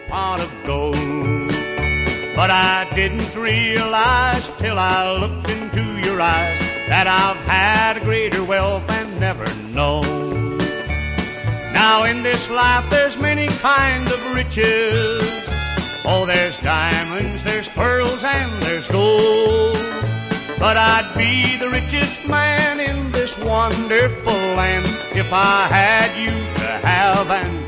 pot of gold. But I didn't realize till I looked into your eyes that I've had a greater wealth and never known. Now in this life there's many kinds of riches. Oh, there's diamonds, there's pearls, and there's gold. But I'd be the richest man in this wonderful land if I had you to have and